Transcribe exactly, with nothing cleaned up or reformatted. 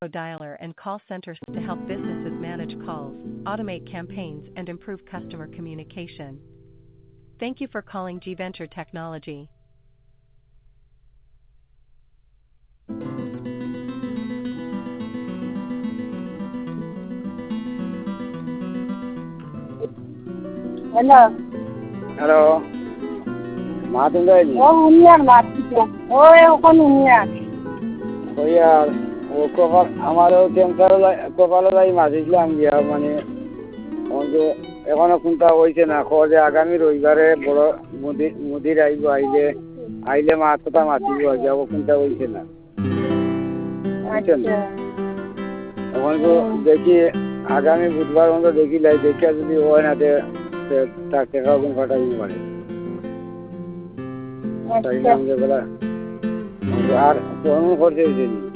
dialer and call centers to help businesses manage calls, automate campaigns, and improve customer communication. Thank you for calling G-Venture Technology. Hello. Hello মা তুমি যায়নি ও উনিয়ার মারছিস ও এখন উনিয়ার ওই আর ও কপাল আমারও ক্যান্সার কপালে যাই মাঝিছিলাম গিয়া মানে যে এখনো কোনটা হয়েছে না যে আগামী রবিবারে বড় মুদির মুদির আইব আইলে আইলে মা কথা মাতিব যাব কোনটা হয়েছে না এখন তো দেখি আগামী বুধবার মতো দেখি লাই দেখিয়া যদি হয় না তার টাকা ওখানে ফাটাই পারে তাই নাম যে বলা আর ফোন করছে